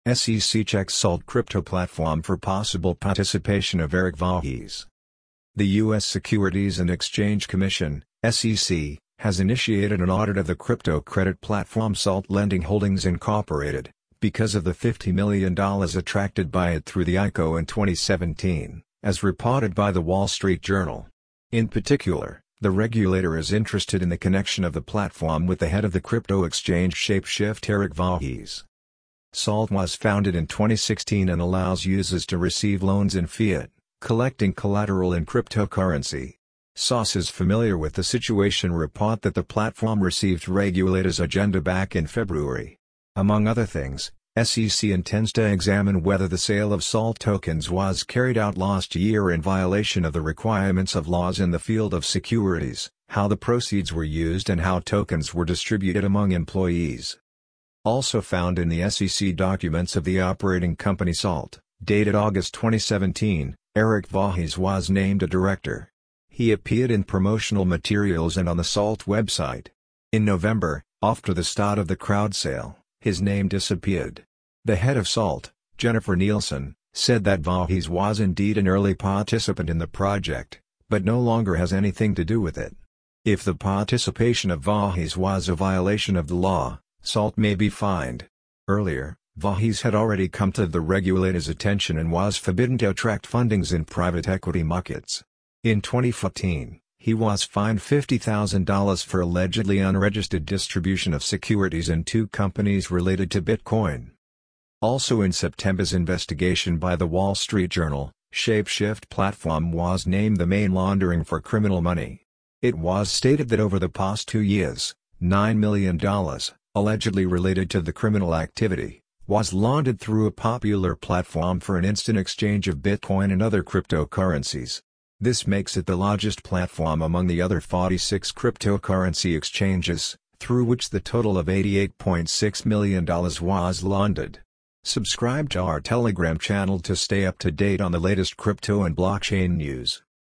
SEC checks Salt crypto platform for possible participation of Eric Voorhees. The U.S. Securities and Exchange Commission, SEC, has initiated an audit of the crypto credit platform Salt Lending Holdings Incorporated, because of the $50 million attracted by it through the ICO in 2017, as reported by The Wall Street Journal. In particular, the regulator is interested in the connection of the platform with the head of the crypto exchange Shapeshift, Eric Voorhees. Salt was founded in 2016 and allows users to receive loans in fiat, collecting collateral in cryptocurrency. Sources familiar with the situation report that the platform received regulators' agenda back in February. Among other things, SEC intends to examine whether the sale of Salt tokens was carried out last year in violation of the requirements of laws in the field of securities, how the proceeds were used and how tokens were distributed among employees. Also found in the SEC documents of the operating company Salt, dated August 2017, Eric Voorhees was named a director. He appeared in promotional materials and on the Salt website. In November, after the start of the crowd sale, his name disappeared. The head of Salt, Jennifer Nielsen, said that Voorhees was indeed an early participant in the project, but no longer has anything to do with it. If the participation of Voorhees was a violation of the law, Salt may be fined. Earlier, Voorhees had already come to the regulator's attention and was forbidden to attract fundings in private equity markets. In 2014, he was fined $50,000 for allegedly unregistered distribution of securities in two companies related to Bitcoin. Also in September's investigation by The Wall Street Journal, Shapeshift platform was named the main laundering for criminal money. It was stated that over the past 2 years, $9 million, allegedly related to the criminal activity, was laundered through a popular platform for an instant exchange of Bitcoin and other cryptocurrencies. This makes it the largest platform among the other 46 cryptocurrency exchanges, through which the total of $88.6 million was laundered. Subscribe to our Telegram channel to stay up to date on the latest crypto and blockchain news.